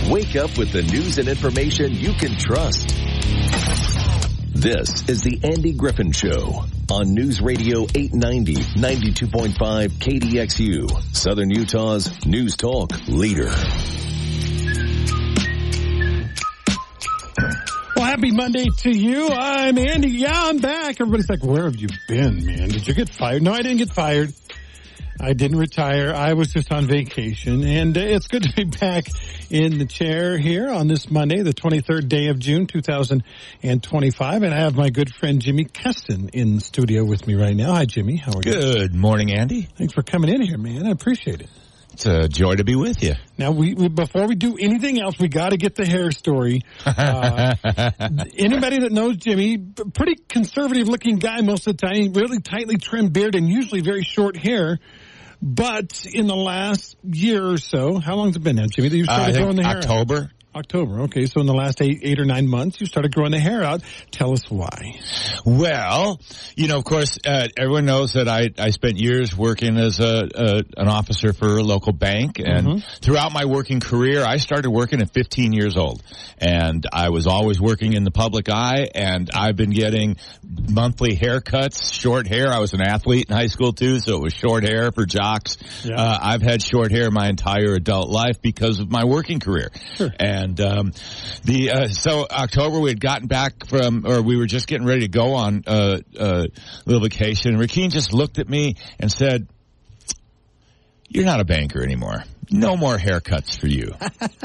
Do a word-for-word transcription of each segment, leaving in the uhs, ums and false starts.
Wake up with the news and information you can trust. This is the Andy Griffin Show on News Radio eight ninety, ninety-two point five K D X U, Southern Utah's News Talk leader. Well, happy Monday to you. I'm Andy. Yeah, I'm back. Everybody's like, where have you been, man? Did you get fired? No, I didn't get fired. I didn't retire. I was just on vacation. And it's good to be back in the chair here on this Monday, the twenty-third day of June, two thousand twenty-five. And I have my good friend Jimmy Keston in the studio with me right now. Hi, Jimmy. How are you? Good morning, Andy. Thanks for coming in here, man. I appreciate it. It's a joy to be with you. Now, we, we before we do anything else, we got to get the hair story. Uh, anybody that knows Jimmy, pretty conservative-looking guy most of the time, really tightly trimmed beard and usually very short hair. But in the last year or so, how long has it been now, Jimmy, that you started uh, growing the hair October. out? October. Okay, so in the last eight, eight or nine months, you started growing the hair out. Tell us why. Well, you know, of course, uh, everyone knows that I, I spent years working as a, a an officer for a local bank, and mm-hmm. throughout my working career, I started working at fifteen years old, and I was always working in the public eye, and I've been getting monthly haircuts, short hair. I was an athlete in high school too, so it was short hair for jocks. Yeah. Uh, I've had short hair my entire adult life because of my working career, sure. and And um, the uh, so October we had gotten back from, or we were just getting ready to go on uh, uh, a little vacation. Rakeen just looked at me and said, "You're not a banker anymore. No more haircuts for you."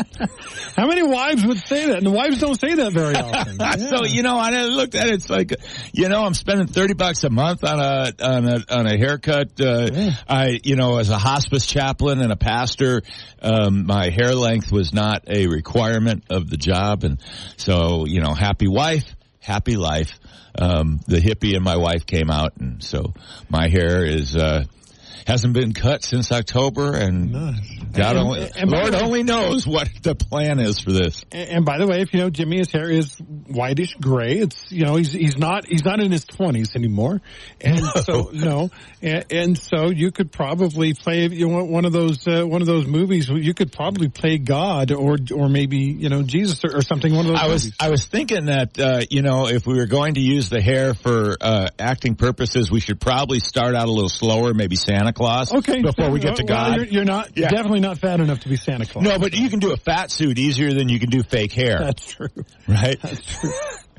How many wives would say that? And the wives don't say that very often. Yeah. So, you know, I looked at it, it's like, you know, I'm spending thirty bucks a month on a, on a, on a haircut. Uh, yeah. I, you know, as a hospice chaplain and a pastor, um, my hair length was not a requirement of the job. And so, you know, happy wife, happy life. Um, the hippie in my wife came out. And so my hair is, uh, hasn't been cut since October, and nice. God and, only, and, and Lord way, only knows what the plan is for this. And, and by the way, if you know Jimmy, his hair is whitish gray. It's you know he's he's not he's not in his twenties anymore, and no. so no, and, and so you could probably play you know one of those uh, one of those movies. You could probably play God or or maybe you know Jesus or, or something. One of those. I was movies. I was thinking that uh, you know if we were going to use the hair for uh, acting purposes, we should probably start out a little slower, maybe Santa Claus. Okay. Before we get to well, God. You're, you're not, yeah. definitely not fat enough to be Santa Claus. No, but you can do a fat suit easier than you can do fake hair. That's true. Right? That's true.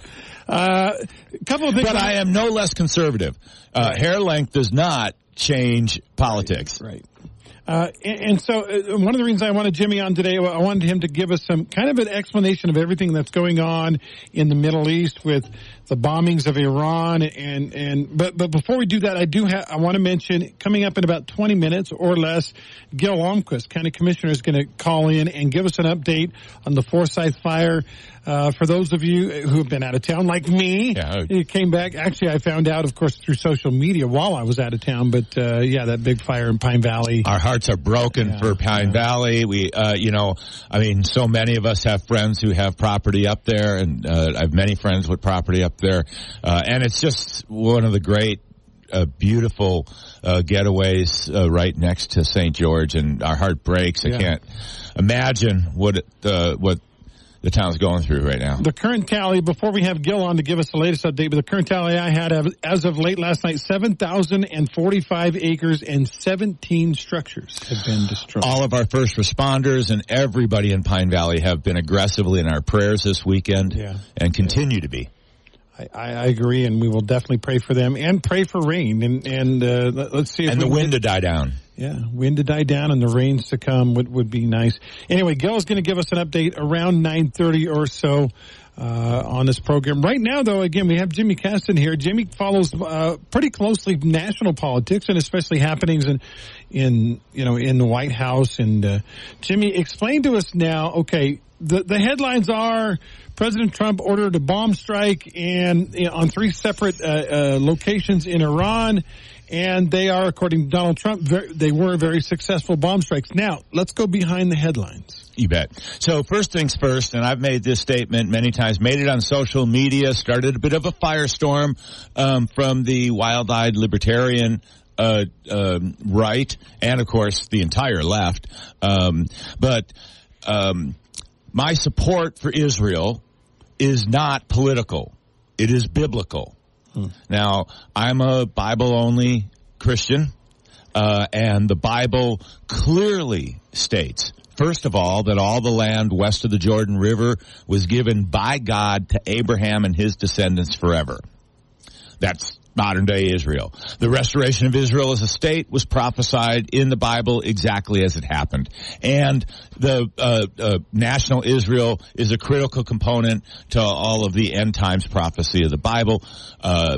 Uh, a couple of things. But I am no less conservative. Uh, right. Hair length does not change politics. Right. right. Uh, and, and so uh, one of the reasons I wanted Jimmy on today, I wanted him to give us some kind of an explanation of everything that's going on in the Middle East with the bombings of Iran. And, and, but, but before we do that, I do have, I want to mention coming up in about twenty minutes or less, Gil Almquist, County Commissioner, is going to call in and give us an update on the Forsyth fire. Uh, for those of you who have been out of town, like me, yeah. you came back. Actually, I found out, of course, through social media while I was out of town. But, uh, yeah, that big fire in Pine Valley. Our hearts are broken yeah, for Pine yeah. Valley. We, uh, you know, I mean, so many of us have friends who have property up there, and uh, I have many friends with property up there. Uh, and it's just one of the great, uh, beautiful uh, getaways uh, right next to Saint George, and our heart breaks. Yeah. I can't imagine what it, uh, what the town's going through right now. The current tally, before we have Gil on to give us the latest update, but the current tally I had as of late last night, seven thousand forty-five acres and seventeen structures have been destroyed. All of our first responders and everybody in Pine Valley have been aggressively in our prayers this weekend yeah. and continue yeah. to be. I, I agree, and we will definitely pray for them and pray for rain. And, and uh, let's see if and the we, wind to die down. Yeah, wind to die down and the rains to come would, would be nice. Anyway, Gil is going to give us an update around nine thirty or so uh, on this program. Right now, though, again, we have Jimmy Keston here. Jimmy follows uh, pretty closely national politics and especially happenings in, in you know, in the White House. And uh, Jimmy, explain to us now, okay, the, the headlines are President Trump ordered a bomb strike and you know, on three separate uh, uh, locations in Iran. And they are, according to Donald Trump, very, they were very successful bomb strikes. Now, let's go behind the headlines. You bet. So first things first, and I've made this statement many times, made it on social media, started a bit of a firestorm um, from the wild-eyed libertarian uh, uh, right and, of course, the entire left. Um, but um, my support for Israel is not political. It is biblical. Hmm. Now, I'm a Bible-only Christian, uh, and the Bible clearly states, first of all, that all the land west of the Jordan River was given by God to Abraham and his descendants forever. That's modern-day Israel. The restoration of Israel as a state was prophesied in the Bible exactly as it happened. And the uh, uh, national Israel is a critical component to all of the end times prophecy of the Bible. Uh,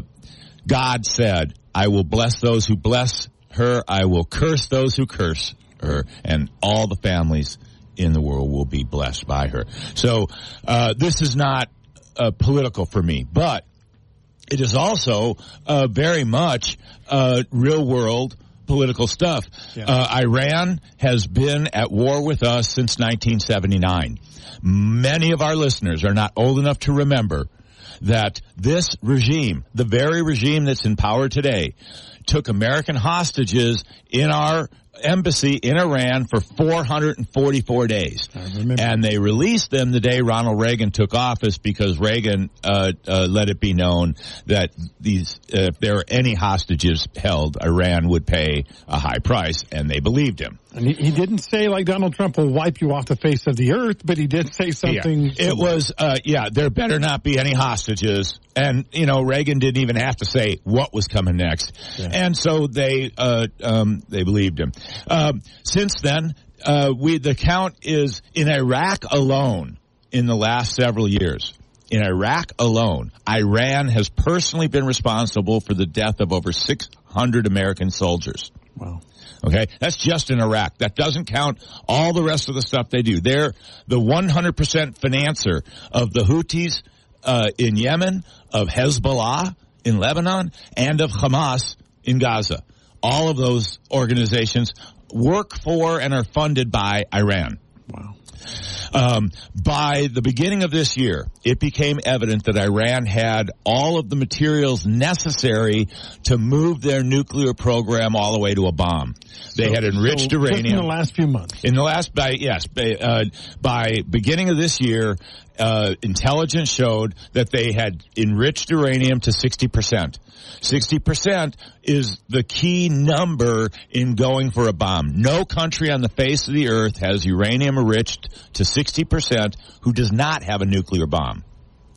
God said, I will bless those who bless her. I will curse those who curse her. And all the families in the world will be blessed by her. So uh, this is not uh, political for me, but it is also uh, very much uh, real-world political stuff. Yeah. Uh, Iran has been at war with us since nineteen seventy-nine. Many of our listeners are not old enough to remember that this regime, the very regime that's in power today, took American hostages in our embassy in Iran for four hundred forty-four days. I remember. And they released them the day Ronald Reagan took office because Reagan uh, uh, let it be known that these, uh, if there were any hostages held, Iran would pay a high price, and they believed him. And he, he didn't say, like Donald Trump will wipe you off the face of the earth, but he did say something. Yeah. It was, uh, yeah, there better not be any hostages. And, you know, Reagan didn't even have to say what was coming next. Yeah. And so they, uh, um, they believed him. Um, since then, uh, we, the count is in Iraq alone in the last several years. In Iraq alone, Iran has personally been responsible for the death of over six hundred American soldiers. Wow. Okay, that's just in Iraq. That doesn't count all the rest of the stuff they do. They're the one hundred percent financer of the Houthis uh, in Yemen, of Hezbollah in Lebanon, and of Hamas in Gaza. All of those organizations work for and are funded by Iran. Wow. Um, by the beginning of this year, it became evident that Iran had all of the materials necessary to move their nuclear program all the way to a bomb. They so, had enriched so uranium. Just in the last few months. In the last, by, yes, by, uh, by beginning of this year, uh, intelligence showed that they had enriched uranium to sixty percent. sixty percent is the key number in going for a bomb. No country on the face of the earth has uranium enriched to sixty percent who does not have a nuclear bomb.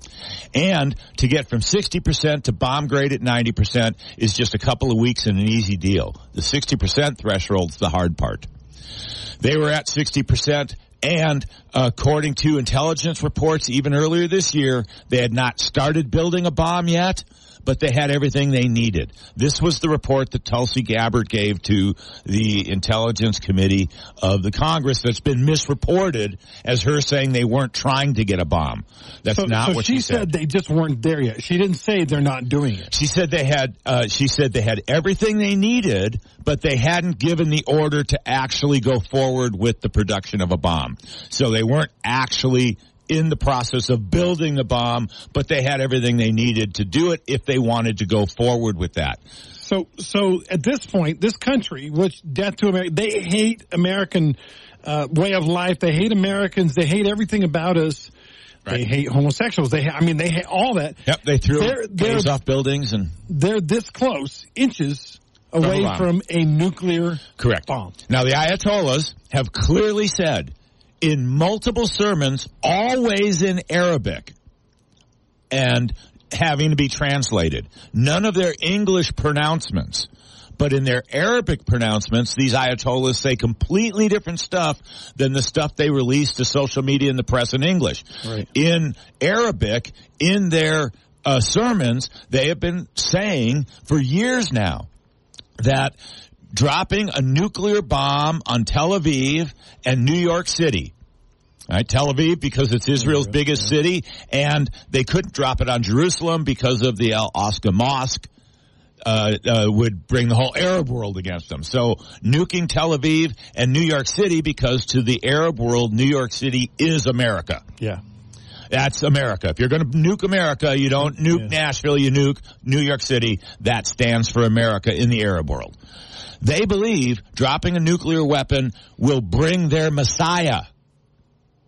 And to get from sixty percent to bomb grade at ninety percent is just a couple of weeks and an easy deal. The sixty percent threshold is the hard part. They were at sixty percent. And according to intelligence reports, even earlier this year, they had not started building a bomb yet, but they had everything they needed. This was the report that Tulsi Gabbard gave to the Intelligence Committee of the Congress that's been misreported as her saying they weren't trying to get a bomb. That's so, not so what she, she said. said. They just weren't there yet. She didn't say they're not doing it. She said they had, uh, she said they had everything they needed, but they hadn't given the order to actually go forward with the production of a bomb. So they weren't actually in the process of building the bomb, but they had everything they needed to do it if they wanted to go forward with that. So, so at this point, this country, which death to America, they hate American uh, way of life. They hate Americans. They hate everything about us. Right. They hate homosexuals. They, ha- I mean, they hate all that. Yep, they threw they're, gays they're, off buildings, and they're this close, inches away from, from a nuclear Correct. bomb. Now, the Ayatollahs have clearly said in multiple sermons, always in Arabic, and having to be translated. None of their English pronouncements, but in their Arabic pronouncements, these Ayatollahs say completely different stuff than the stuff they release to social media and the press in English. Right. In Arabic, in their uh, sermons, they have been saying for years now that dropping a nuclear bomb on Tel Aviv and New York City. Right, Tel Aviv because it's Israel's biggest city, and they couldn't drop it on Jerusalem because of the Al-Aqsa Mosque uh, uh, would bring the whole Arab world against them. So nuking Tel Aviv and New York City because to the Arab world, New York City is America. Yeah. That's America. If you're going to nuke America, you don't nuke yeah. Nashville, you nuke New York City. That stands for America in the Arab world. They believe dropping a nuclear weapon will bring their Messiah.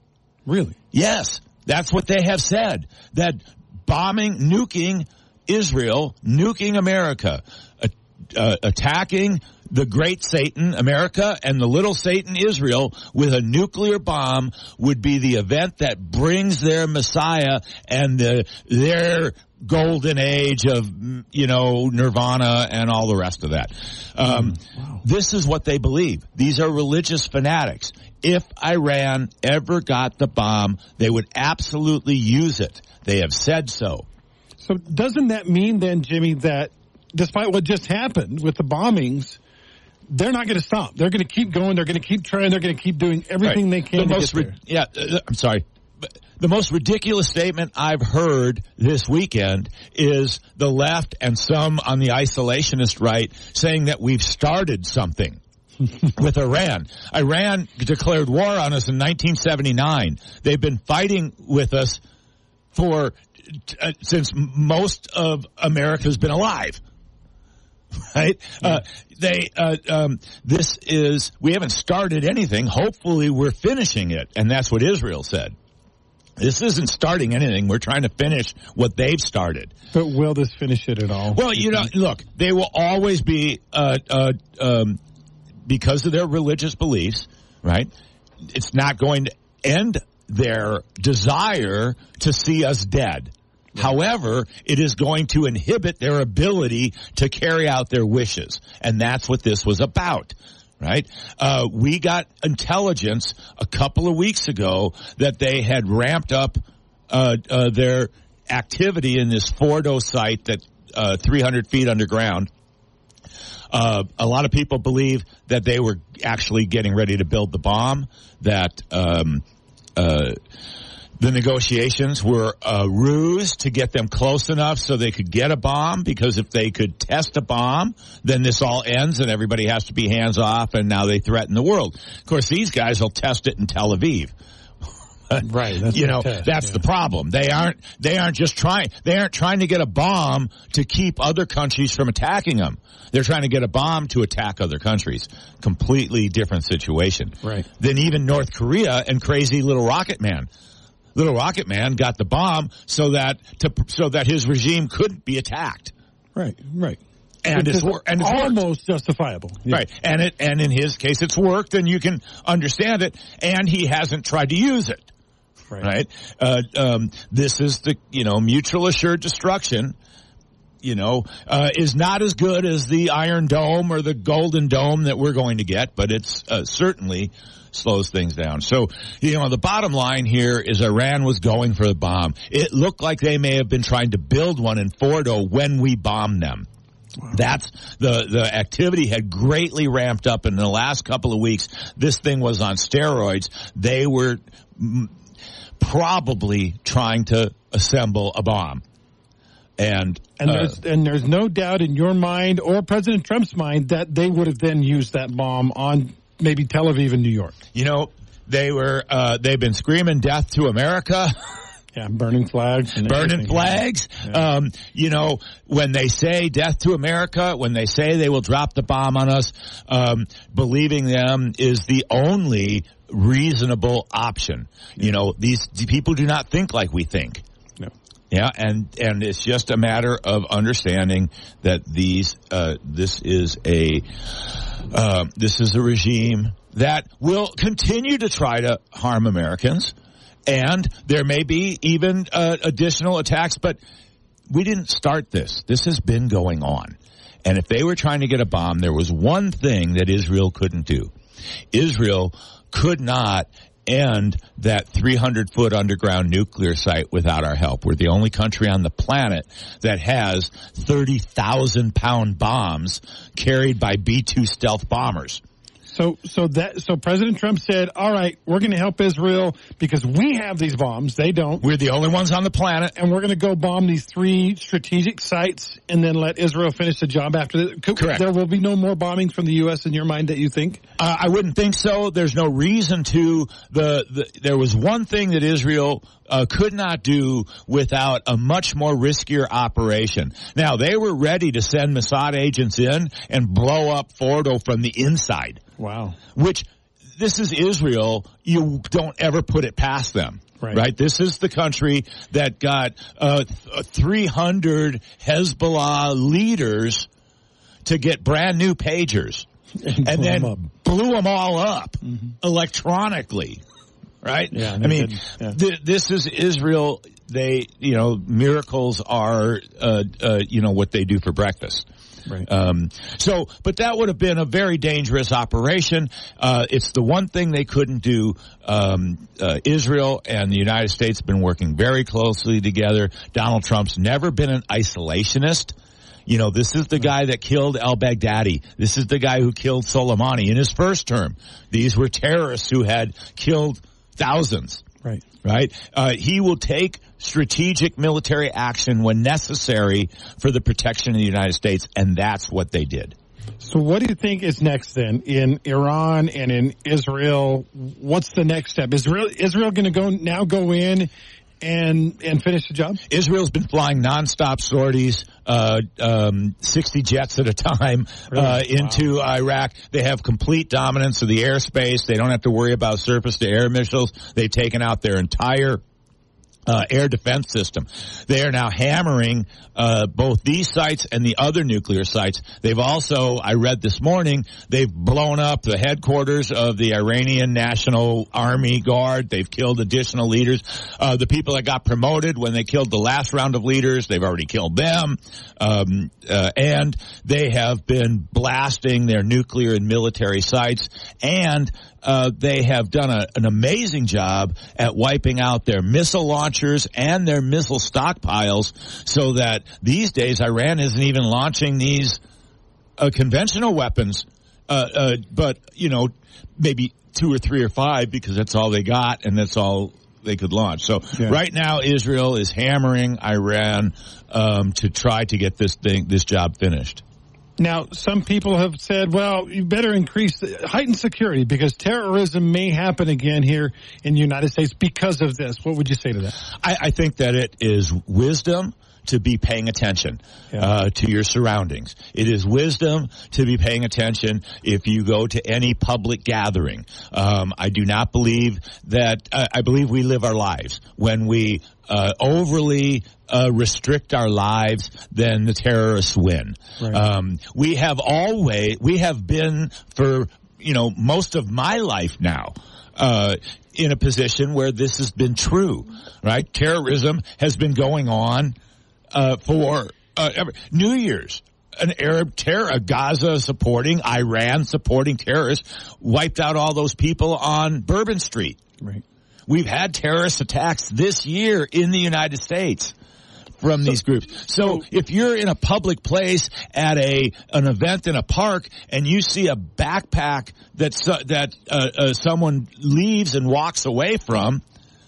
Really? Yes, that's what they have said. That bombing, nuking Israel, nuking America, uh, uh, attacking the great Satan, America, and the little Satan, Israel, with a nuclear bomb would be the event that brings their Messiah and the, their golden age of, you know, nirvana and all the rest of that. Um, mm, wow. This is what they believe. These are religious fanatics. If Iran ever got the bomb, they would absolutely use it. They have said so. So doesn't that mean then, Jimmy, that despite what just happened with the bombings, they're not going to stop. They're going to keep going. They're going to keep trying. They're going to keep doing everything right. they can the to most get there. Ri- yeah, uh, I'm sorry. The most ridiculous statement I've heard this weekend is the left and some on the isolationist right saying that we've started something with Iran. Iran declared war on us in nineteen seventy-nine. They've been fighting with us for uh, since most of America's been alive. Right? Yeah. Uh, they, uh, um, this is, we haven't started anything. Hopefully we're finishing it. And that's what Israel said. This isn't starting anything. We're trying to finish what they've started. But will this finish it at all? Well, you know, look, they will always be, uh, uh, um, because of their religious beliefs, right? It's not going to end their desire to see us dead. Yeah. However, it is going to inhibit their ability to carry out their wishes. And that's what this was about, right? Uh, we got intelligence a couple of weeks ago that they had ramped up uh, uh, their activity in this Fordo site that uh, three hundred feet underground. Uh, a lot of people believe that they were actually getting ready to build the bomb, that um, uh the negotiations were a ruse to get them close enough so they could get a bomb, because if they could test a bomb, then this all ends and everybody has to be hands off, and now they threaten the world. Of course, these guys will test it in Tel Aviv. Right. That's you know, test, that's yeah. the problem. They aren't, they aren't just trying, they aren't trying to get a bomb to keep other countries from attacking them. They're trying to get a bomb to attack other countries. Completely different situation. Right. Than even North Korea and crazy little Rocket Man. Little Rocket Man got the bomb so that to so that his regime couldn't be attacked. Right, right. And it's, it's and it's almost worked. justifiable. Yeah. Right. And it and in his case it's worked, and you can understand it, and he hasn't tried to use it. Right. Right? Uh, um, this is the, you know, mutual assured destruction, you know, uh, is not as good as the Iron Dome or the Golden Dome that we're going to get, but it's uh, certainly slows things down. So, you know, the bottom line here is Iran was going for the bomb. It looked like they may have been trying to build one in Fordo when we bombed them. Wow. That's the, the activity had greatly ramped up in the last couple of weeks. This thing was on steroids. They were m- probably trying to assemble a bomb. And, and, uh, there's, and there's no doubt in your mind or President Trump's mind that they would have then used that bomb on maybe Tel Aviv and New York. You know, they were, uh, they've been screaming death to America. Yeah, burning flags. And burning everything. flags. Yeah. Um, you know, when they say death to America, when they say they will drop the bomb on us, um, believing them is the only reasonable option. Yeah. You know, these people do not think like we think. No. Yeah, and, and it's just a matter of understanding that these, uh, this is a, uh, this is a regime that will continue to try to harm Americans. And there may be even uh, additional attacks, but we didn't start this. This has been going on. And if they were trying to get a bomb, there was one thing that Israel couldn't do. Israel could not end that three hundred foot underground nuclear site without our help. We're the only country on the planet that has thirty thousand pound bombs carried by B two stealth bombers. So, so that, so President Trump said, all right, we're going to help Israel because we have these bombs. They don't. We're the only ones on the planet. And we're going to go bomb these three strategic sites and then let Israel finish the job after that. Correct. There will be no more bombings from the U S in your mind that you think? Uh, I wouldn't think so. There's no reason to. The, the there was one thing that Israel uh, could not do without a much more riskier operation. Now, they were ready to send Mossad agents in and blow up Fordo from the inside. Wow. Which this is Israel. You don't ever put it past them. Right. right? This is the country that got uh, three hundred Hezbollah leaders to get brand new pagers and, and then them blew them all up mm-hmm. electronically, right? Yeah, I mean, yeah. th- this is Israel. They, you know, miracles are, uh, uh, you know, what they do for breakfast. Right. Um, so, but that would have been a very dangerous operation. Uh, it's the one thing they couldn't do. Um, uh, Israel and the United States have been working very closely together. Donald Trump's never been an isolationist. You know, this is the guy that killed al-Baghdadi. This is the guy who killed Soleimani in his first term. These were terrorists who had killed thousands. Right. Right? Uh, he will take strategic military action when necessary for the protection of the United States, and that's what they did. So what do you think is next then in Iran and in Israel? What's the next step? Is Israel, Israel going to go now go in and and finish the job? Israel's been flying nonstop sorties, uh, um, sixty jets at a time, really? uh, into wow. Iraq. They have complete dominance of the airspace. They don't have to worry about surface-to-air missiles. They've taken out their entire Uh, air defense system. They are now hammering uh, both these sites and the other nuclear sites. They've also, I read this morning, they've blown up the headquarters of the Iranian National Army Guard. They've killed additional leaders. Uh, the people that got promoted when they killed the last round of leaders, they've already killed them. Um, uh, and they have been blasting their nuclear and military sites, and Uh, they have done a, an amazing job at wiping out their missile launchers and their missile stockpiles, so that these days Iran isn't even launching these uh, conventional weapons, uh, uh, but, you know, maybe two or three or five, because that's all they got and that's all they could launch. So yeah. right now Israel is hammering Iran um, to try to get this thing, this job finished. Now, some people have said, well, you better increase, the, heighten security because terrorism may happen again here in the United States because of this. What would you say to that? I, I think that it is wisdom to be paying attention yeah. uh, to your surroundings. It is wisdom to be paying attention if you go to any public gathering. Um, I do not believe that, uh, I believe we live our lives. When we uh, overly uh, restrict our lives, then the terrorists win. Right. Um, we have always, we have been for, you know, most of my life now, uh, in a position where this has been true, right? Terrorism has been going on Uh, for uh, every, New Year's, an Arab terror, a Gaza supporting, Iran supporting terrorists wiped out all those people on Bourbon Street. Right. We've had terrorist attacks this year in the United States from so, these groups. So, so if you're in a public place at a an event in a park and you see a backpack that that uh, uh, someone leaves and walks away from,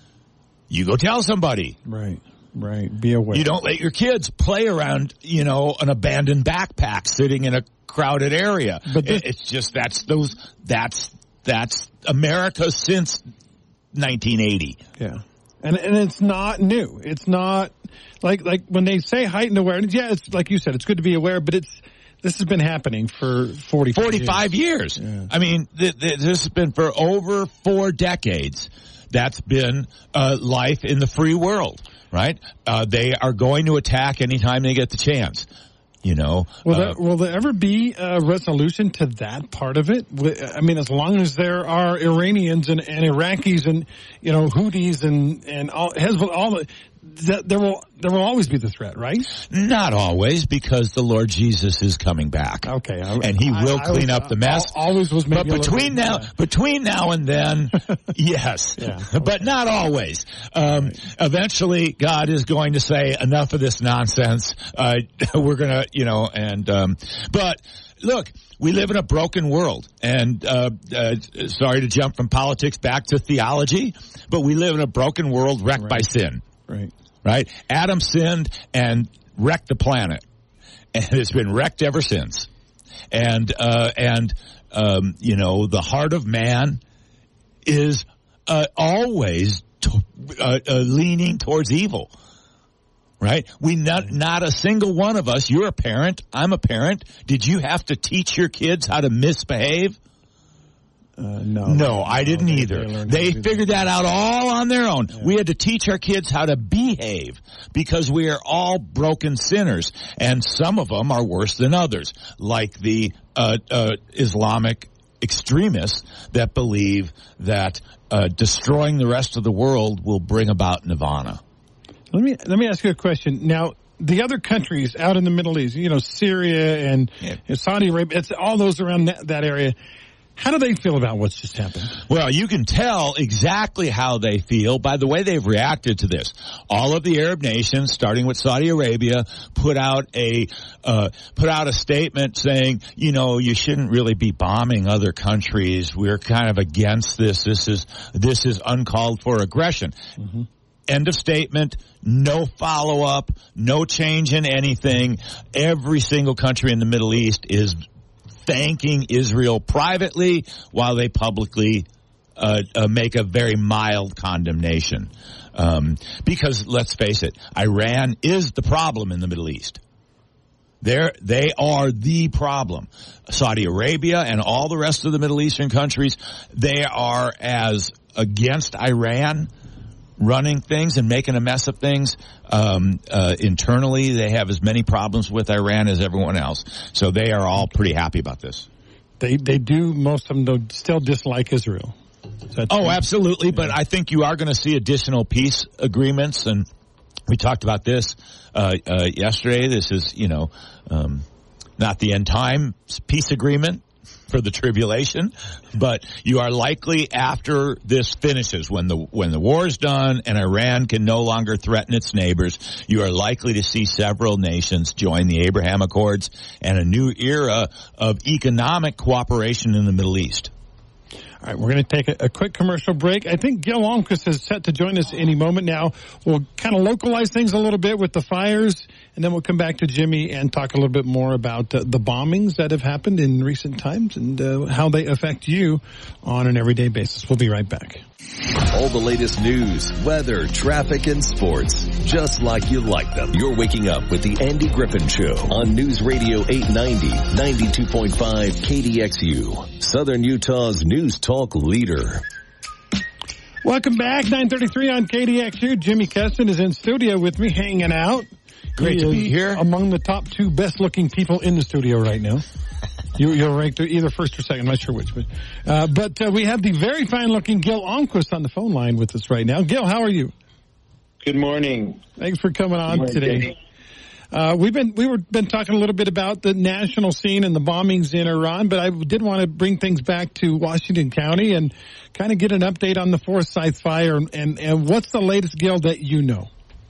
you go tell somebody. Right. Right. Be aware. You don't let your kids play around, you know, an abandoned backpack sitting in a crowded area. But this, it's just, that's those, that's, that's America since nineteen eighty. Yeah. And, and it's not new. It's not like, like when they say heightened awareness, yeah, it's like you said, it's good to be aware, but it's, this has been happening for forty-five, forty-five years. years. Yeah. I mean, th- th- this has been for over four decades. That's been, uh, life in the free world. Right? Uh, they are going to attack anytime they get the chance. You know. Will, uh, there, will there ever be a resolution to that part of it? I mean, as long as there are Iranians and, and Iraqis and, you know, Houthis and, and all, Hezbollah, all the, that there will there will always be the threat, right? Not always, because the Lord Jesus is coming back. Okay, I, and He will I, clean I was, up the mess. I always was, maybe but between now yeah. between now and then, yes, yeah, okay. but not always. Um, right. Eventually, God is going to say, enough of this nonsense. Uh, we're gonna, you know, and um, but. Look, we live in a broken world, and uh, uh sorry to jump from politics back to theology, but we live in a broken world wrecked right. by sin. Right. Right? Adam sinned and wrecked the planet, and it's been wrecked ever since. And uh and um you know, the heart of man is uh, always to, uh, uh, leaning towards evil. Right? We not, not a single one of us, you're a parent, I'm a parent. Did you have to teach your kids how to misbehave? Uh, no. No, I didn't they, either. They, they figured that out all on their own. Yeah. We had to teach our kids how to behave because we are all broken sinners. And some of them are worse than others, like the uh, uh, Islamic extremists that believe that uh, destroying the rest of the world will bring about nirvana. Let me let me ask you a question. Now, the other countries out in the Middle East, you know, Syria and, yeah. and Saudi Arabia, it's all those around that, that area. How do they feel about what's just happened? Well, you can tell exactly how they feel by the way they've reacted to this. All of the Arab nations, starting with Saudi Arabia, put out a uh, put out a statement saying, you know, you shouldn't really be bombing other countries. We're kind of against this. This is this is uncalled for aggression. Mm-hmm. End of statement. No follow-up. No change in anything. Every single country in the Middle East is thanking Israel privately while they publicly uh, uh, make a very mild condemnation. Um, because, let's face it, Iran is the problem in the Middle East. They're, they are the problem. Saudi Arabia and all the rest of the Middle Eastern countries, they are as against Iran running things and making a mess of things. Um, uh, internally, they have as many problems with Iran as everyone else. So they are all pretty happy about this. They they do, most of them though, still dislike Israel. Oh, absolutely. Yeah. But I think you are going to see additional peace agreements. And we talked about this uh, uh, yesterday. This is, you know, um, not the end time peace agreement for the tribulation, but you are likely after this finishes, when the when the war is done and Iran can no longer threaten its neighbors, you are likely to see several nations join the Abraham Accords and a new era of economic cooperation in the Middle East. All right, we're going to take a, a quick commercial break. I think Gil Almquist is set to join us any moment now. We'll kind of localize things a little bit with the fires, and then we'll come back to Jimmy and talk a little bit more about uh, the bombings that have happened in recent times and uh, how they affect you on an everyday basis. We'll be right back. All the latest news, weather, traffic, and sports, just like you like them. You're waking up with the Andy Griffin Show on News Radio eight ninety, ninety-two point five K D X U, Southern Utah's news talk leader. Welcome back, nine thirty-three on K D X U. Jimmy Keston is in studio with me, hanging out. Great he to be here. Among the top two best-looking people in the studio right now. You, you're ranked either first or second. I'm not sure which. But, uh, but uh, we have the very fine-looking Gil Almquist on the phone line with us right now. Gil, how are you? Good morning. Thanks for coming on morning, today. Uh, we've been we were been talking a little bit about the national scene and the bombings in Iran, but I did want to bring things back to Washington County and kind of get an update on the Forsyth fire and, and, and what's the latest, Gil, that you know?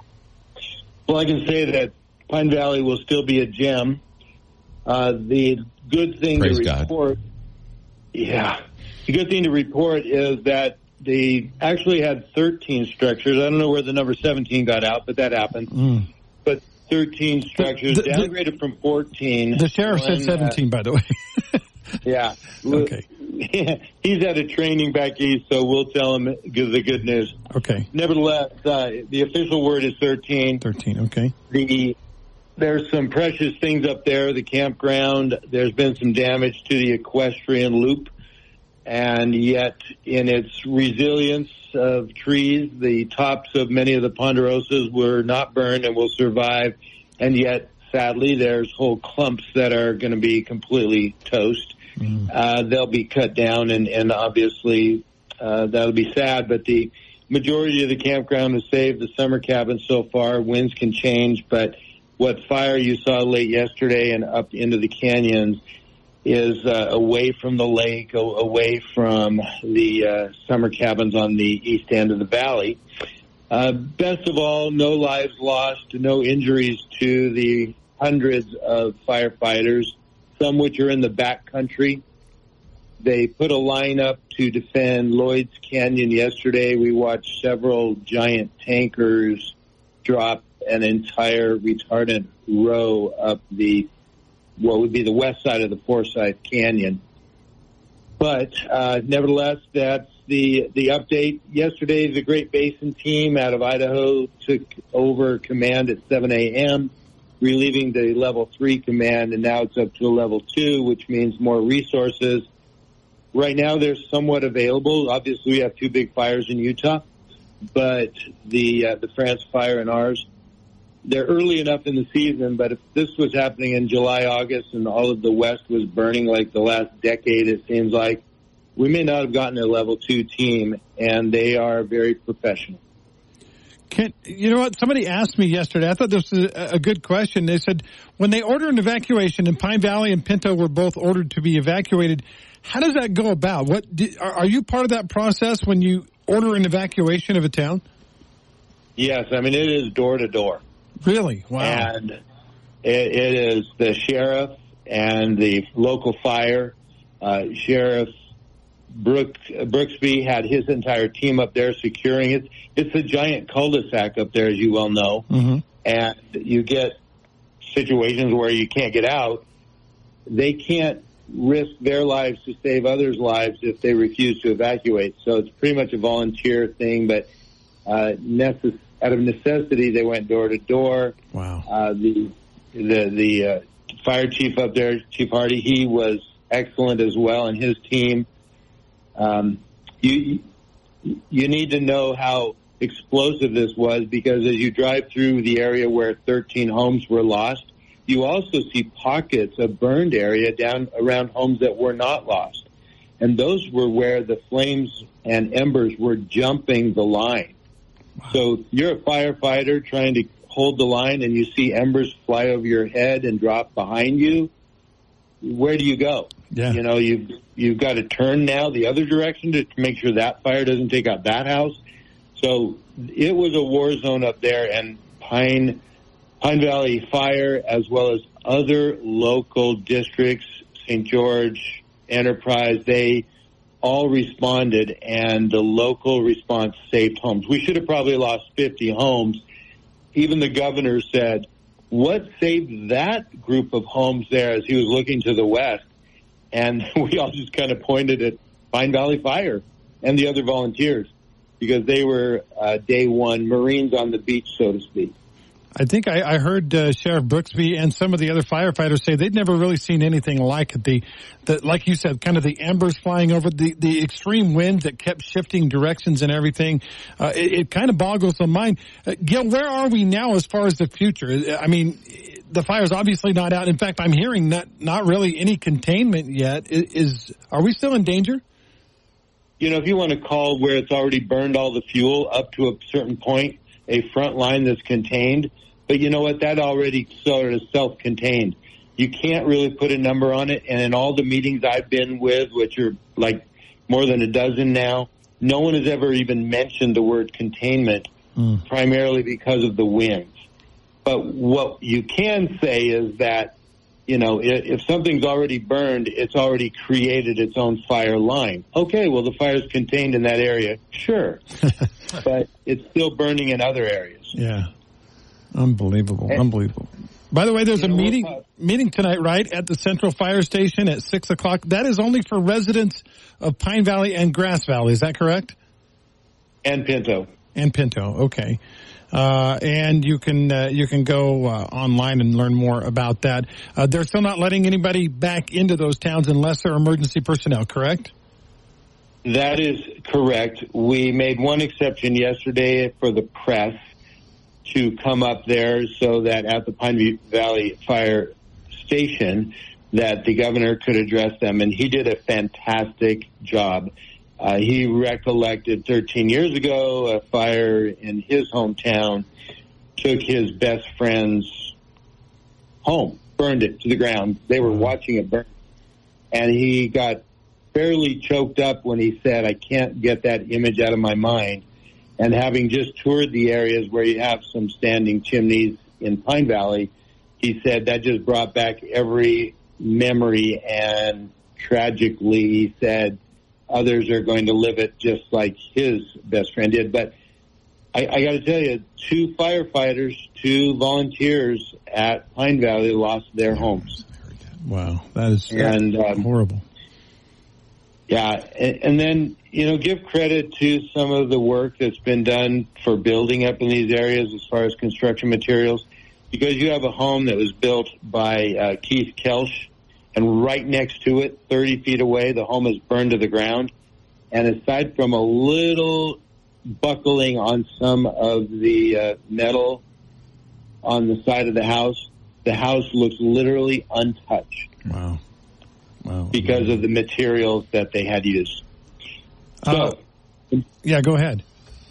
Well, I can say that Pine Valley will still be a gem. Uh, the good thing Praise to God. report, yeah, the good thing to report is that they actually had thirteen structures. I don't know where the number seventeen got out, but that happened. Mm. But thirteen structures the, the, downgraded from fourteen. The sheriff when, said seventeen, uh, by the way. Yeah. Okay. He's at a training back east, so we'll tell him the good news. Okay. Nevertheless, uh, the official word is thirteen. thirteen, okay. The There's some precious things up there, the campground. There's been some damage to the equestrian loop. And yet, in its resilience of trees, the tops of many of the ponderosas were not burned and will survive. And yet, sadly, there's whole clumps that are going to be completely toast. Mm. Uh, they'll be cut down, and, and obviously uh, that'll be sad. But the majority of the campground is saved. The summer cabins so far, winds can change. But what fire you saw late yesterday and up into the canyons is uh, away from the lake, away from the uh, summer cabins on the east end of the valley. Uh, best of all, no lives lost, no injuries to the hundreds of firefighters, some which are in the back country. They put a line up to defend Lloyd's Canyon yesterday. We watched several giant tankers drop an entire retardant row up the what would be the west side of the Forsyth Canyon. But uh, nevertheless, that's the the update. Yesterday, the Great Basin team out of Idaho took over command at seven a.m., relieving the level three command, and now it's up to a level two, which means more resources. right now they're somewhat available. Obviously, we have two big fires in Utah, but the uh, the France fire and ours, they're early enough in the season. But if this was happening in July, August, and all of the West was burning like the last decade, it seems like, we may not have gotten a level two team, and they are very professional. Can, you know what? Somebody asked me yesterday. I thought this was a, a good question. They said when they order an evacuation, and Pine Valley and Pinto were both ordered to be evacuated, how does that go about? What do, are, are you part of that process when you order an evacuation of a town? Yes, I mean it is door to door. Really? Wow. And it, it is the sheriff and the local fire. Uh, Sheriff Brook, Brooksby had his entire team up there securing it. It's a giant cul-de-sac up there, as you well know. Mm-hmm. And you get situations where you can't get out. They can't risk their lives to save others' lives if they refuse to evacuate. So it's pretty much a volunteer thing, but uh, necess- out of necessity, they went door to door. Wow. Uh, the the the uh, fire chief up there, Chief Hardy, he was excellent as well, and his team. Um, you you need to know how explosive this was, because as you drive through the area where thirteen homes were lost, you also see pockets of burned area down around homes that were not lost. And those were where the flames and embers were jumping the line. Wow. So you're a firefighter trying to hold the line and you see embers fly over your head and drop behind you. Where do you go? Yeah. You know, you've, you've got to turn now the other direction to make sure that fire doesn't take out that house. So it was a war zone up there, and Pine Pine Valley Fire, as well as other local districts, Saint George, Enterprise, they all responded, and the local response saved homes. We should have probably lost fifty homes. Even the governor said, what saved that group of homes there, as he was looking to the west? And we all just kind of pointed at Pine Valley Fire and the other volunteers, because they were uh, day one Marines on the beach, so to speak. I think I, I heard uh, Sheriff Brooksby and some of the other firefighters say they'd never really seen anything like it. The, the like you said, kind of the embers flying over, the, the extreme winds that kept shifting directions and everything. Uh, it, it kind of boggles the mind. Uh, Gil, where are we now as far as the future? I mean, the fire's obviously not out. In fact, I'm hearing not not really any containment yet. Is, is are we still in danger? You know, if you want to call where it's already burned all the fuel up to a certain point a front line that's contained, but you know what? That already sort of self-contained. You can't really put a number on it. And in all the meetings I've been with, which are like more than a dozen now, no one has ever even mentioned the word containment, mm. primarily because of the winds. But what you can say is that, you know, if, if something's already burned, it's already created its own fire line. Okay, well, the fire's contained in that area, sure. But it's still burning in other areas. Yeah. Unbelievable. And, Unbelievable. By the way, there's a know, meeting uh, meeting tonight, right, at the Central Fire Station at six o'clock. That is only for residents of Pine Valley and Grass Valley. Is that correct? And Pinto. And Pinto. Okay. Uh, and you can uh, you can go uh, online and learn more about that. Uh, they're still not letting anybody back into those towns unless they're emergency personnel, correct? That is correct. We made one exception yesterday for the press to come up there so that at the Pine Valley Fire Station that the governor could address them, and he did a fantastic job. Uh, he recollected thirteen years ago a fire in his hometown took his best friend's home, burned it to the ground. They were watching it burn. And he got fairly choked up when he said, I can't get that image out of my mind. And having just toured the areas where you have some standing chimneys in Pine Valley, he said that just brought back every memory, and tragically, he said, others are going to live it just like his best friend did. But I, I got to tell you, two firefighters, two volunteers at Pine Valley lost their homes. Wow, that is and, um, horrible. Yeah, and, and then, you know, give credit to some of the work that's been done for building up in these areas as far as construction materials, because you have a home that was built by uh, Keith Kelsch and right next to it, thirty feet away, the home is burned to the ground. And aside from a little buckling on some of the uh, metal on the side of the house, the house looks literally untouched. Wow. Wow. Because of the materials that they had used. So, uh, yeah, go ahead.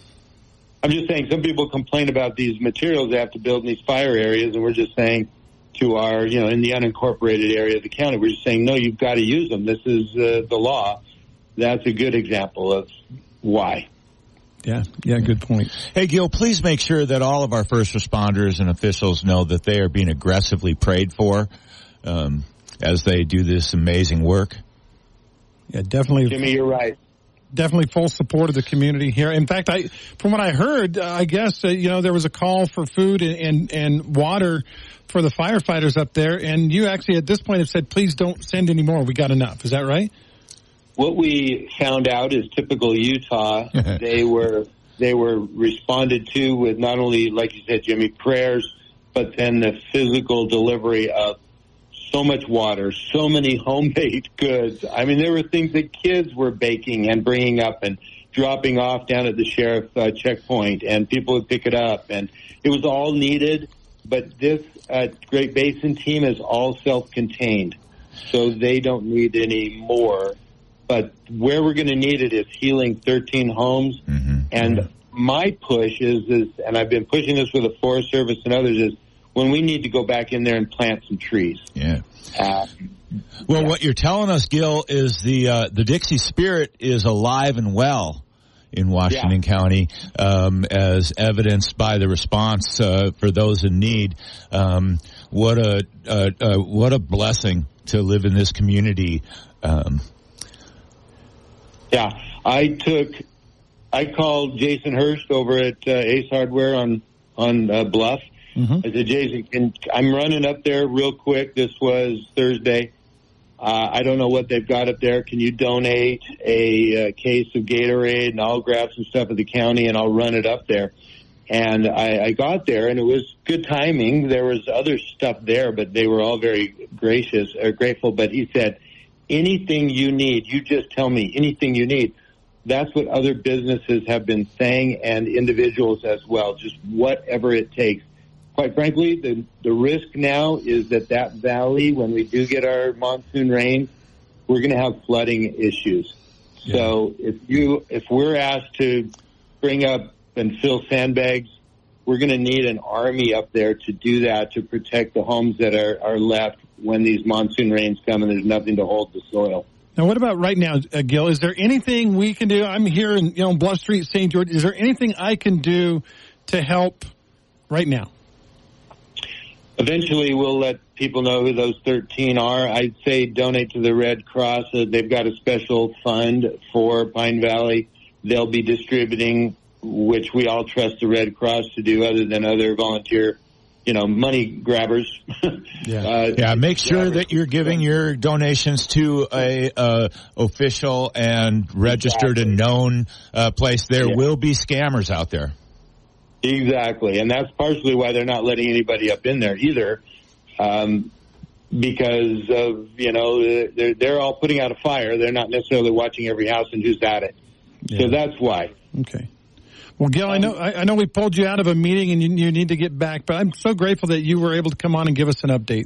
I'm just saying some people complain about these materials they have to build in these fire areas, and we're just saying to our, you know, in the unincorporated area of the county, we're just saying, no, you've got to use them. This is uh, the law. That's a good example of why. Yeah, yeah, good point. Hey, Gil, please make sure that all of our first responders and officials know that they are being aggressively prayed for um, as they do this amazing work. Yeah, definitely. Jimmy, you're right. Definitely full support of the community here. In fact, I, from what I heard, uh, I guess, uh, you know, there was a call for food and, and, and water for the firefighters up there, and you actually at this point have said, please don't send any more. We got enough. Is that right? What we found out is typical Utah. they were they were responded to with not only, like you said, Jimmy, prayers, but then the physical delivery of so much water, so many homemade goods. I mean, there were things that kids were baking and bringing up and dropping off down at the sheriff uh, checkpoint, and people would pick it up. And it was all needed, but this uh, Great Basin team is all self-contained, so they don't need any more. But where we're going to need it is healing thirteen homes. Mm-hmm. And my push is, is, and I've been pushing this with the Forest Service and others, is when we need to go back in there and plant some trees. Yeah. Uh, well, yeah. what you're telling us, Gil, is the uh, the Dixie spirit is alive and well in Washington yeah. County, um, as evidenced by the response uh, for those in need. Um, what a uh, uh, what a blessing to live in this community. Um, yeah, I took, I called Jason Hurst over at uh, Ace Hardware on on uh, Bluff. Mm-hmm. I said, Jason, can, I'm running up there real quick. This was Thursday. Uh, I don't know what they've got up there. Can you donate a uh, case of Gatorade, and I'll grab some stuff at the county and I'll run it up there. And I, I got there, and it was good timing. There was other stuff there, but they were all very gracious, or grateful. But he said, anything you need, you just tell me, anything you need. That's what other businesses have been saying, and individuals as well, just whatever it takes. Quite frankly, the, the risk now is that that valley, when we do get our monsoon rain, we're going to have flooding issues. Yeah. So if you, if we're asked to bring up and fill sandbags, we're going to need an army up there to do that, to protect the homes that are, are left when these monsoon rains come and there's nothing to hold the soil. Now, what about right now, uh, Gil? Is there anything we can do? I'm here in, you know, Bluff Street, Saint George. Is there anything I can do to help right now? Eventually, we'll let people know who those thirteen are. I'd say donate to the Red Cross. Uh, they've got a special fund for Pine Valley. They'll be distributing, which we all trust the Red Cross to do, other than other volunteer, you know, money grabbers. Yeah, uh, yeah. Make sure that you're giving your donations to a uh, official and registered exactly. and known uh, place. There yeah. will be scammers out there. Exactly, and that's partially why they're not letting anybody up in there either, um, because of, you know, they're, they're all putting out a fire. They're not necessarily watching every house and who's at it. Yeah. So that's why. Okay. Well, Gil, I know I, I know we pulled you out of a meeting and you, you need to get back, but I'm so grateful that you were able to come on and give us an update.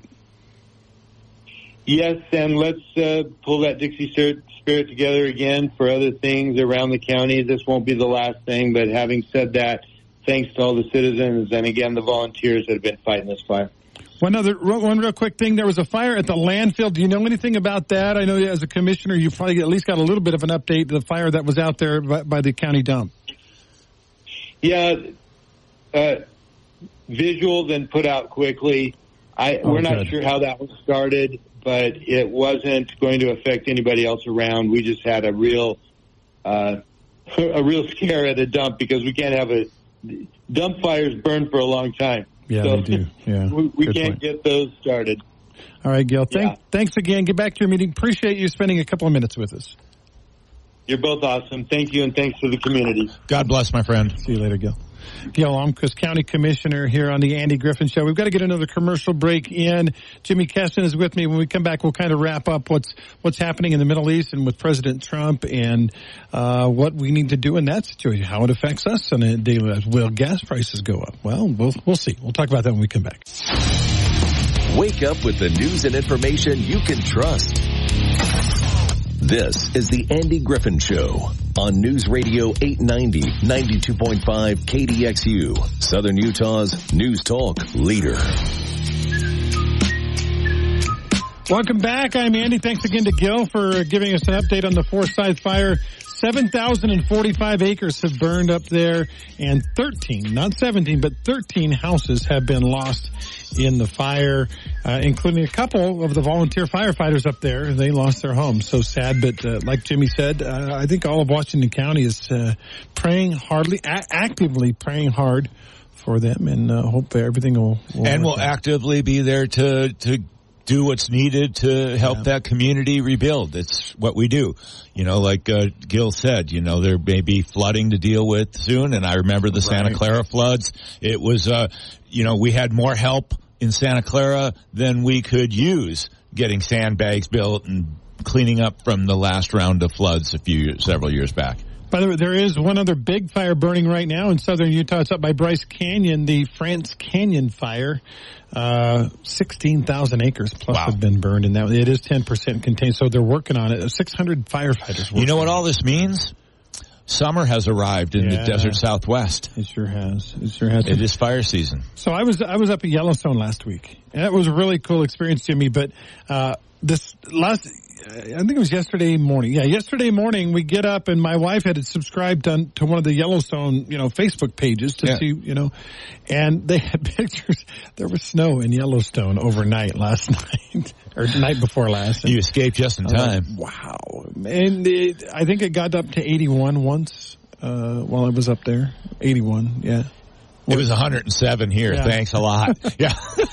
Yes, and let's uh, pull that Dixie spirit together again for other things around the county. This won't be the last thing, but having said that, thanks to all the citizens and, again, the volunteers that have been fighting this fire. One other, one real quick thing. There was a fire at the landfill. Do you know anything about that? I know as a commissioner, you probably at least got a little bit of an update to the fire that was out there by, by the county dump. Yeah, uh, visual, then put out quickly. I, oh, we're not good. sure how that was started, but it wasn't going to affect anybody else around. We just had a real, uh, a real scare at a dump because we can't have a, dump fires burn for a long time. Yeah, so they do. Yeah, we, we can't point. get those started. All right, Gil. Thank, yeah. Thanks again. Get back to your meeting. Appreciate you spending a couple of minutes with us. You're both awesome. Thank you, and thanks to the community. God bless, my friend. See you later, Gil. Gail Almquist, County Commissioner here on the Andy Griffin Show. We've got to get another commercial break in. Jimmy Keston is with me. When we come back, we'll kind of wrap up what's what's happening in the Middle East and with President Trump and uh, what we need to do in that situation, how it affects us on a daily life. Will gas prices go up? Well, we'll we'll see. We'll talk about that when we come back. Wake up with the news and information you can trust. This is the Andy Griffin Show on News Radio eight ninety, ninety-two point five K D X U, Southern Utah's news talk leader. Welcome back. I'm Andy. Thanks again to Gil for giving us an update on the Forsyth fire. seven thousand forty-five acres have burned up there, and thirteen, not seventeen, but thirteen houses have been lost in the fire, uh, including a couple of the volunteer firefighters up there. They lost their homes. So sad, but uh, like Jimmy said, uh, I think all of Washington County is uh, praying hardly, a- actively praying hard for them, and uh, hope that everything will, will and work we'll out. actively be there to to do what's needed to help Yeah. that community rebuild. It's what we do. You know, like uh, Gil said, you know, there may be flooding to deal with soon, and I remember the Santa Right. Clara floods. It was, uh, you know, we had more help in Santa Clara than we could use getting sandbags built and cleaning up from the last round of floods a few years, several years back. By the way, there is one other big fire burning right now in southern Utah. It's up by Bryce Canyon, the France Canyon fire. Uh, sixteen thousand acres plus Wow. have been burned, and that it is ten percent contained, so they're working on it. six hundred firefighters working. You know what all this means? Summer has arrived in Yeah. the desert Southwest. It sure has. It sure has. It is fire season. So I was I was up at Yellowstone last week, and that was a really cool experience, Jimmy. But uh, this last, I think it was yesterday morning. Yeah, yesterday morning we get up, and my wife had subscribed on, to one of the Yellowstone, you know, Facebook pages to Yeah. see, you know, and they had pictures. There was snow in Yellowstone overnight last night or night before last. And You escaped just in I was like, time. wow, and it, I think it got up to eighty-one once uh, while I was up there. eighty-one, yeah. It was one hundred seven here. Yeah. Thanks a lot. Yeah.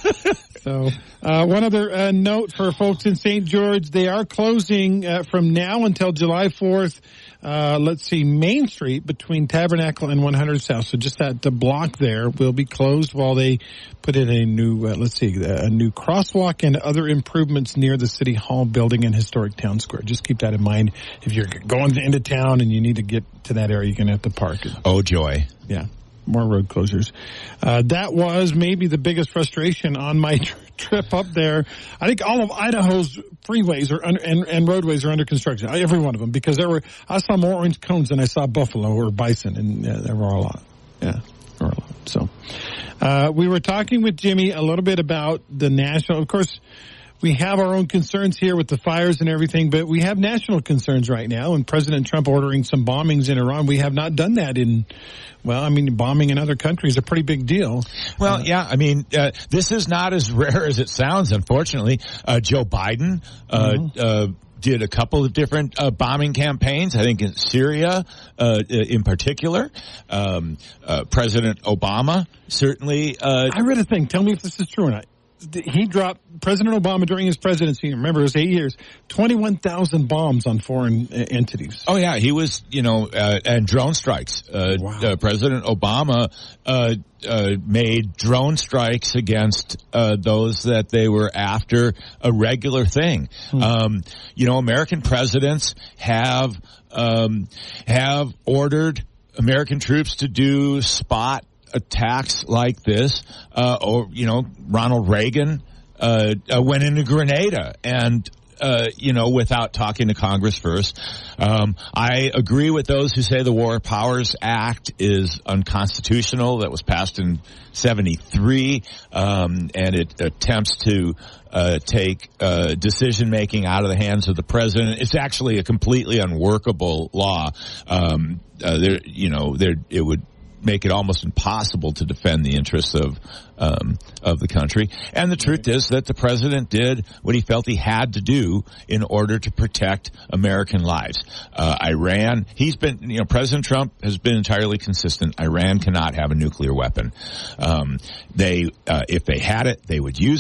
So, uh, one other uh, note for folks in Saint George, they are closing uh, from now until July fourth. Uh, let's see, Main Street between Tabernacle and one hundred South. So just that the block there will be closed while they put in a new, uh, let's see, a new crosswalk and other improvements near the City Hall building and Historic Town Square. Just keep that in mind. If you're going into town and you need to get to that area, you're going to have to park. Oh, joy. Yeah. More road closures. Uh, that was maybe the biggest frustration on my tr- trip up there. I think all of Idaho's freeways are under, and, and roadways are under construction. Every one of them, because there were, I saw more orange cones than I saw buffalo or bison, and yeah, there were a lot. Yeah, there were a lot. So, uh, we were talking with Jimmy a little bit about the national, of course, we have our own concerns here with the fires and everything, but we have national concerns right now, and President Trump ordering some bombings in Iran. We have not done that in, well, I mean, bombing in other countries is a pretty big deal. Well, uh, yeah, I mean, uh, this is not as rare as it sounds, unfortunately. Uh, Joe Biden, uh, Mm-hmm. uh, did a couple of different uh, bombing campaigns, I think in Syria uh, in particular. Um, uh, President Obama certainly... Uh, I read a thing. Tell me if this is true or not. He dropped, President Obama during his presidency, remember it was eight years, twenty-one thousand bombs on foreign uh, entities. Oh yeah, he was, you know, uh, and drone strikes. Uh, Wow. uh, President Obama uh, uh, made drone strikes against uh, those that they were after a regular thing. Hmm. Um, you know, American presidents have um, have ordered American troops to do spot attacks like this, uh, or, you know, Ronald Reagan, uh, uh went into Grenada and, uh, you know, without talking to Congress first. Um, I agree with those who say the War Powers Act is unconstitutional. That was passed in seventy-three, um, and it attempts to, uh, take, uh, decision making out of the hands of the president. It's actually a completely unworkable law. Um, uh, there, you know, there, it would, make it almost impossible to defend the interests of um, of the country. And the truth is that the president did what he felt he had to do in order to protect American lives. Uh, Iran, he's been, you know, President Trump has been entirely consistent. Iran cannot have a nuclear weapon. Um, they, uh, if they had it, they would use it.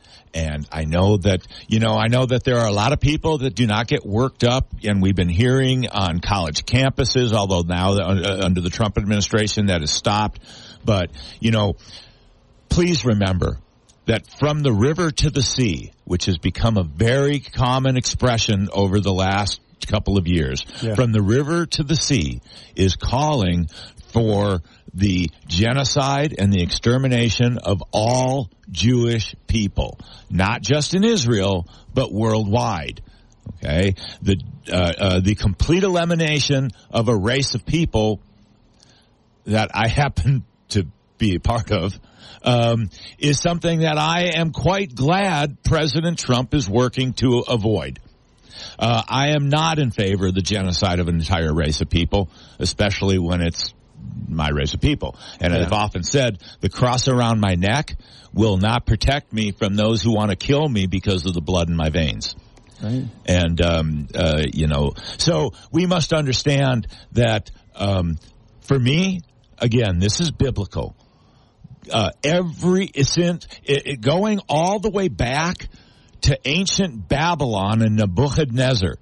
And I know that, you know, I know that there are a lot of people that do not get worked up, and we've been hearing on college campuses, although now uh, under the Trump administration that has stopped. But, you know, please remember that from the river to the sea, which has become a very common expression over the last couple of years, yeah. from the river to the sea is calling for the genocide and the extermination of all Jewish people, not just in Israel, but worldwide. Okay, the uh, uh, the complete elimination of a race of people that I happen to be a part of um, is something that I am quite glad President Trump is working to avoid. Uh, I am not in favor of the genocide of an entire race of people, especially when it's my race of people. And yeah. I've often said, the cross around my neck will not protect me from those who want to kill me because of the blood in my veins. Right. And, um, uh, you know, so we must understand that, um, for me, again, this is biblical. Uh, every, it's in, it, it going all the way back to ancient Babylon and Nebuchadnezzar.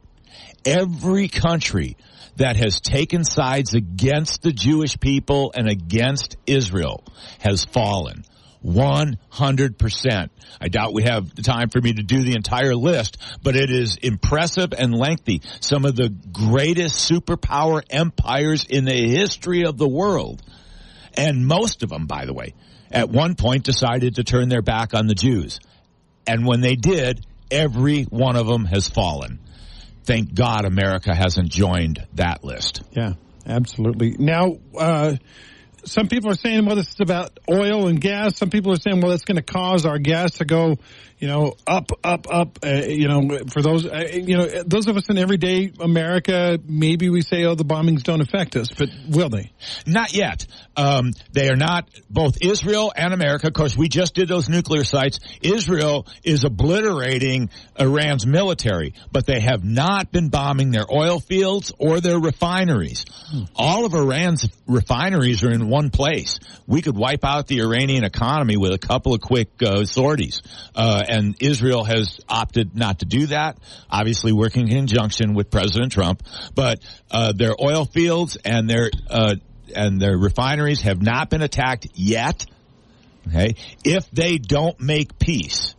Every country that has taken sides against the Jewish people and against Israel has fallen. one hundred percent. I doubt we have the time for me to do the entire list, but it is impressive and lengthy. Some of the greatest superpower empires in the history of the world, and most of them, by the way, at one point decided to turn their back on the Jews. And when they did, every one of them has fallen. Thank God America hasn't joined that list. Yeah, absolutely. Now, uh, some people are saying, well, this is about oil and gas. Some people are saying, well, it's going to cause our gas to go, you know, up, up, up. Uh, you know, for those, uh, you know, those of us in everyday America, maybe we say, oh, the bombings don't affect us, but will they? Not yet. Um, they are not. Both Israel and America, of course, we just did those nuclear sites. Israel is obliterating Iran's military, but they have not been bombing their oil fields or their refineries. Hmm. All of Iran's refineries are in one place. We could wipe out the Iranian economy with a couple of quick uh, sorties. Uh, and Israel has opted not to do that, obviously working in conjunction with President Trump. But uh, their oil fields and their uh, and their refineries have not been attacked yet. Okay, if they don't make peace,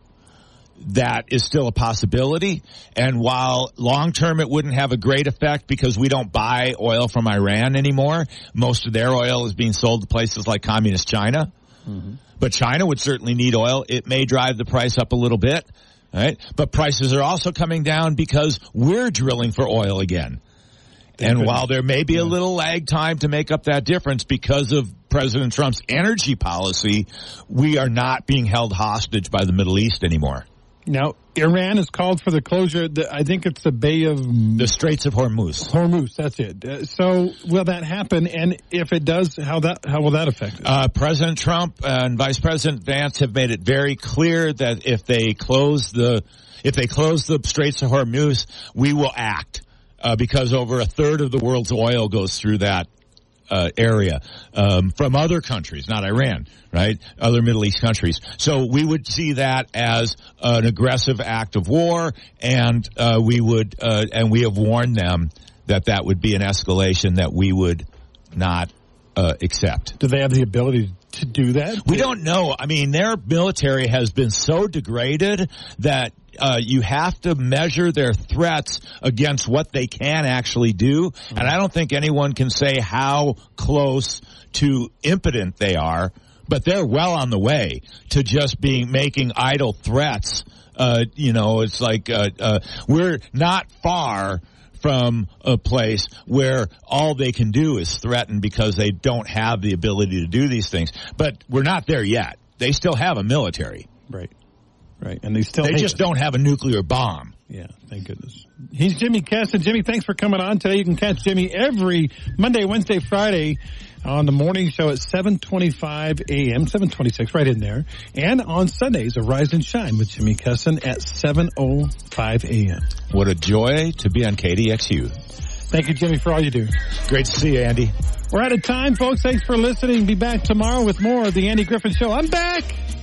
that is still a possibility. And while long term it wouldn't have a great effect because we don't buy oil from Iran anymore, most of their oil is being sold to places like communist China. Mm-hmm. But China would certainly need oil. It may drive the price up a little bit, right? But prices are also coming down because we're drilling for oil again. And Good. While there may be yeah. a little lag time to make up that difference because of President Trump's energy policy, we are not being held hostage by the Middle East anymore. Now, Iran has called for the closure, the, I think it's the Bay of... The Straits of Hormuz. Hormuz, that's it. Uh, so, will that happen? And if it does, how that how will that affect it? Uh, President Trump and Vice President Vance have made it very clear that if they close the if they close the Straits of Hormuz, we will act. Uh, because over a third of the world's oil goes through that uh, area um, from other countries, not Iran, right? Other Middle East countries. So we would see that as an aggressive act of war, and uh, we would, uh, and we have warned them that that would be an escalation that we would not uh, accept. Do they have the ability to do that? We don't know. I mean, their military has been so degraded that Uh, you have to measure their threats against what they can actually do. Mm-hmm. And I don't think anyone can say how close to impotent they are, but they're well on the way to just being making idle threats. Uh, you know, it's like uh, uh, we're not far from a place where all they can do is threaten because they don't have the ability to do these things. But we're not there yet. They still have a military. Right. Right, and they still they just us. don't have a nuclear bomb. Yeah, thank goodness. He's Jimmy Kessin. Jimmy, thanks for coming on today. You can catch Jimmy every Monday, Wednesday, Friday on the morning show at seven twenty-five a.m., seven twenty-six, right in there. And on Sundays, a Rise and Shine with Jimmy Kessin at seven oh five a.m. What a joy to be on K D X U. Thank you, Jimmy, for all you do. Great to see you, Andy. We're out of time, folks. Thanks for listening. Be back tomorrow with more of the Andy Griffin Show. I'm back.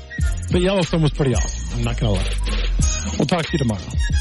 But Yellowstone was pretty awesome. I'm not going to lie. We'll talk to you tomorrow.